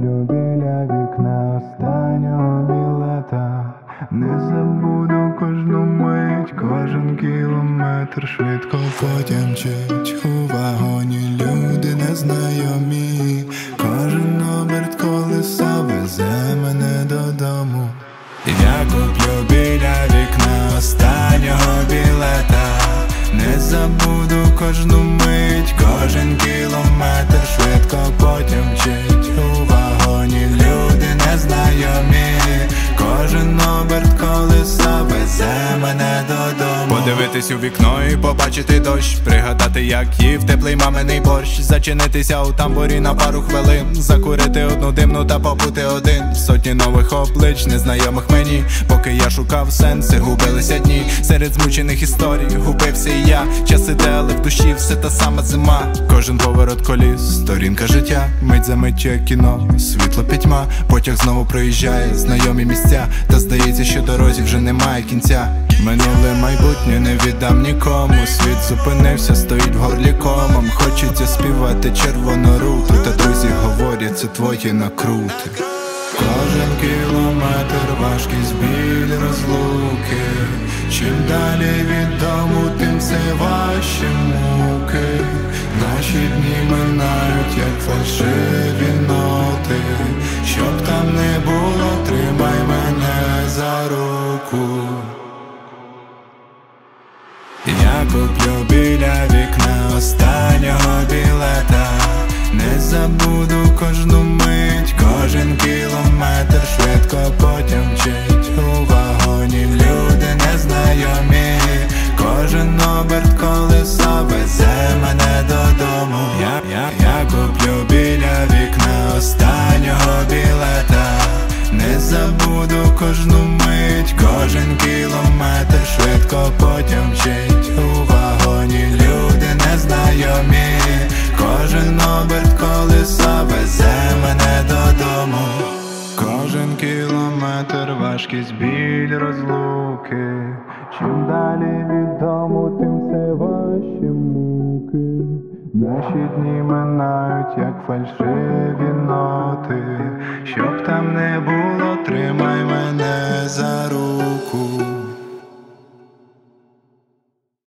куплю біля вікна останнього білета. Не забуду кожну мить, кожен кілометр швидко потім мчить у вагоні люди незнайомі. Кожен оберт колеса везе мене додому. Я куплю біля вікна останнього білета. Не забуду кожну мить, кожен кілометр швидко потім мчить у вагоні люди незнайомі. Кожен оберт колеса везе мене додому. Подивитись у вікно і побачити дощ, пригадати, як їв теплий маминий борщ, зачинитися у тамбурі на пару хвилин, закурити одну димну та побути один. Сотні нових облич, незнайомих мені. Поки я шукав сенси, губилися дні. Серед змучених історій губився і я. Час іде, але в душі все та сама зима. Кожен поворот коліс, сторінка життя. Мить за миттю як кіно, світло пітьма. Потяг знову проїжджає знайомі місця. Та здається, що дорозі вже немає кінця. Минуле майбутнє не віддам нікому. Світ зупинився, стоїть в горлі комом. Хочеться співати червону руту, та друзі говорять, це твої накрути. Кожен кілометр важкість, біль, розлуки. Чим далі від дому, тим все важче муки. Наші дні минають, як фальшиві ноти. Щоб там не було, тримай мене за руку. Я куплю біля вікна останнього білета. Не забуду кожну мить, кожен кілометр швидко потім мчить у вагоні люди незнайомі. Кожен оберт колеса везе мене додому. Я куплю біля вікна останнього білета. Не забуду кожну мить, кожен кілометр швидко потім мчить у вагоні люди незнайомі. Кожен оберт колеса везе мене додому. Кожен кілометр важкість, біль, розлуки. Чим далі від дому, тим все важче муки. Наші дні минають, як фальшиві ноти. Щоб там не було, тримай мене за руку.